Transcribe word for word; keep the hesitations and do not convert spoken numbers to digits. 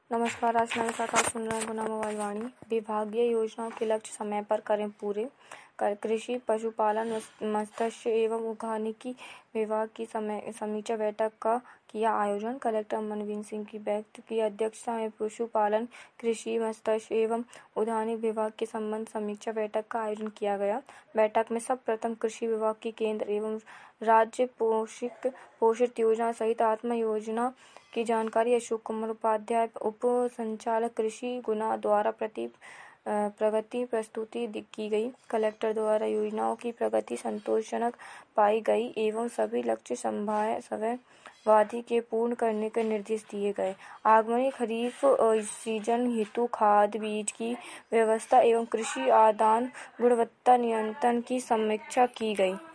नमस्कार। आज नए सरकार सुन रहे हैं गुना मोबाइल वाणी। विभागीय योजनाओं के लक्ष्य समय पर करें पूरे। कृषि, पशुपालन, मत्स्य एवं उद्यानिकी विभाग की समय समीक्षा बैठक का किया आयोजन। कलेक्टर मनवीर सिंह की बैठक की अध्यक्षता में पशुपालन, कृषि, मत्स्य एवं उद्यानिकी विभाग के संबंध समीक्षा बैठक का आयोजन किया गया। बैठक में सब प्रथम कृषि विभाग की केंद्र एवं राज्य पोषित पोषित योजना सहित आत्मा योजना की जानकारी अशोक कुमार उपाध्याय, उप संचालक कृषि, गुना द्वारा प्रति प्रगति प्रस्तुति की गई। कलेक्टर द्वारा योजनाओं की प्रगति संतोषजनक पाई गई एवं सभी लक्ष्य समयावधि के पूर्ण करने के निर्देश दिए गए। आगामी खरीफ सीजन हेतु खाद बीज की व्यवस्था एवं कृषि आदान गुणवत्ता नियंत्रण की समीक्षा की गई।